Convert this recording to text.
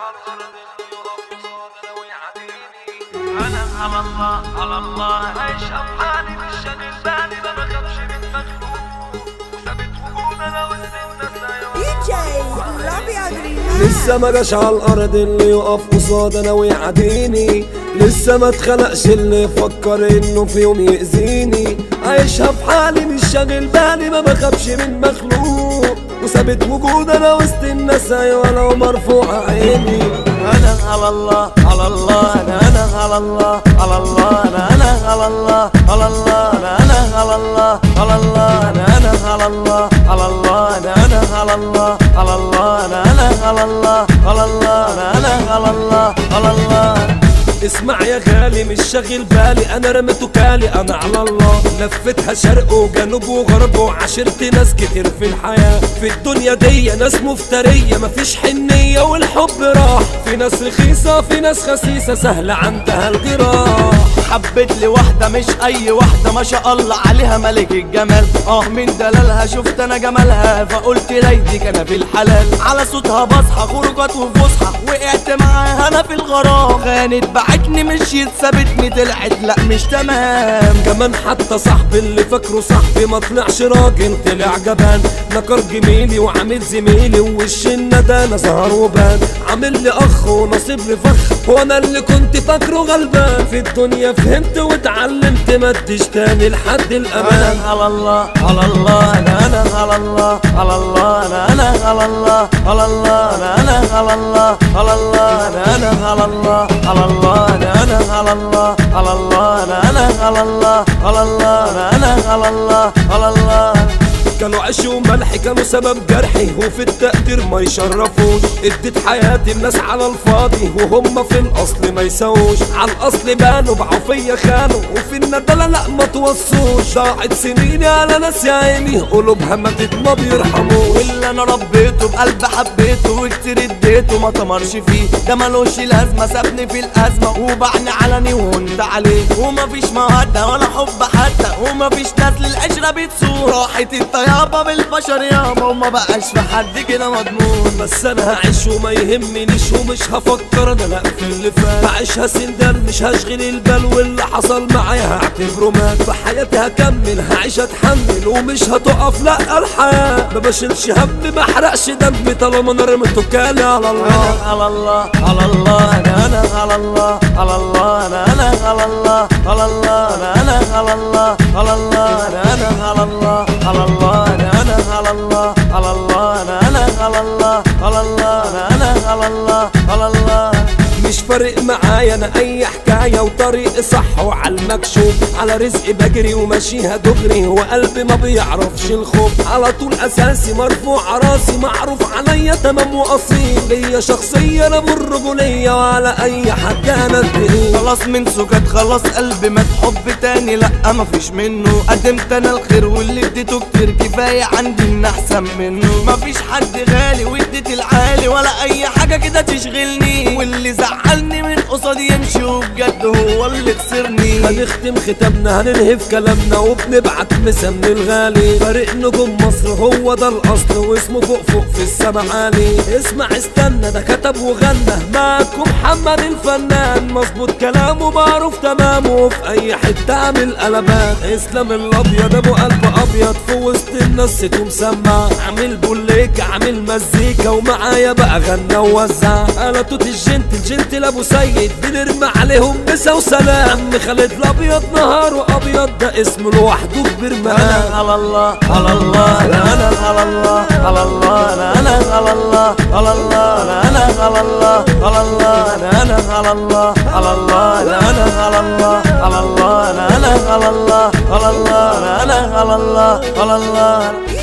انا على الله على الله عايش حالي مش شاغل بالي ما بخافش من مخلوق ثابت وجود انا وسط الناس لسه ما جاش على الارض اللي يقف قصاد انا ويعاديني، لسه ما اتخلقش اللي يفكر انه في يوم يأذيني. عايشها في حالي مش شاغل بالي ما بخافش من مخلوق وثابت وجود انا وسط الناس ايوه لو مرفوعة عيني. انا على الله على الله انا على الله على الله انا على الله على الله انا على الله على الله انا على الله على الله انا على الله على الله انا على الله على الله انا على الله على الله. اسمع يا غالي مش شاغل بالي انا رميته كالي انا على الله. لفتها شرق وجنوب وغرب وعشرت ناس كتير في الحياة. في الدنيا دي ناس مفترية مفيش حنية والحب راح. في ناس رخيصة في ناس خسيسة سهلة عندها الجراح. حبيت لي واحدة مش أي واحدة ما شاء الله عليها ملك الجمال. من دلالها شفت أنا جمالها فقلت ليدي كان في الحلال. على صوتها بصحى خروجات وفسحة وقعت معاها أنا في الغرام. خانت بعتني مشيت سابتني طلعت لأ مش تمام. كمان حتى صاحبي اللي فاكره صاحبي ما طلعش راجل طلع جبان. نكر جميلي وعامل زميلي ووش الندى ظهر وبان. عامل لي أخ ونصيب لي فخ وأنا اللي كنت فاكره غلبان. في الدنيا فهمت واتعلمت ما اديش تاني لحد الامان. انا على الله على الله انا على الله على الله انا على الله على الله انا على الله على الله انا على الله على الله انا على الله على الله انا على الله على الله انا على الله على الله. كانوا عيش وملح كانوا سبب جرحي وفي التقدير ما يشرفوش. اديت حياتي الناس على الفاضي وهم في الاصل ما يسووش. على الاصل بانوا باعوا فيا خانوا وفي الندالة لا ما توصوش. ضاعت سنيني على ناس يا عيني قلوبها ماتت ما بيرحموش. واللي انا ربيته بقلب حبيته وكتير اديته ما تمرش فيه. ده ملوش لازمة سابني في الازمة وبعني علني وانت عليه. ومفيش مودة ولا حب حتى ومفيش ناس للعشرة بتسوق. راحت يابا بالبشر يابا وما بقاش في حد كده مضمون. بس انا هعيش وما يهمنيش ومش هفكر انا لا في اللي فات. هعيشها سندال مش هشغل البال واللي حصل معايا هعتبره مات. في حياتي هكمل هعيش اتحمل ومش هتقف لا الحياة. ما بشيلش هم ما احرقش دمي طالما انا رميته كالي على الله. انا على الله على الله انا على الله على الله انا على الله على الله انا على الله على الله انا على الله على الله انا على الله على الله انا على الله على الله انا على الله على الله. مش فارق معايا انا اي حكاية وطريقي صح وعلى المكشوف. على رزقي بجري وماشيها دغري وقلبي ما بيعرفش الخوف. على طول اساسي مرفوع راسي معروف عليا تمام واصيل. ليا شخصية انا بالرجولية وعلى اي حد انا اتقل. خلاص من سكات خلاص قلبي ما تحب تاني لا مفيش منه. قدمت انا الخير واللي اديته كتير كفاية عندي ان احسن منه. مفيش حد غالي واديت العالي ولا اي حاجة كده تشغلني. واللي زعلني من قصادي يمشي وبجد هو اللي خسرني. هنختم ختامنا هننهي في كلامنا وبنبعت مسا من الغالي. فريق نجوم مصر هو ده الاصل واسمه فوق فوق في السما عالي. اسمع استنى ده كتب وغنى معاكم محمد الفنان. مظبوط كلامه معروف تمام وفي اي حته عامل قلبان. اسلام الابيض ابو قلب ابيض في وسط الناس سيتو مسمع. عامل بوليكا عامل مزيكا ومعايا بقى غنى ووزع. انا توت الجنتل ابو سيد بنرمي عليهم مسا وسلام. عم خالد الابيض نهاره ابيض ده اسمه لوحده كبير مقام. انا على الله على الله انا على الله على الله انا على الله على الله انا على الله على الله انا على الله على الله انا على الله على الله انا على الله على الله انا على الله على الله.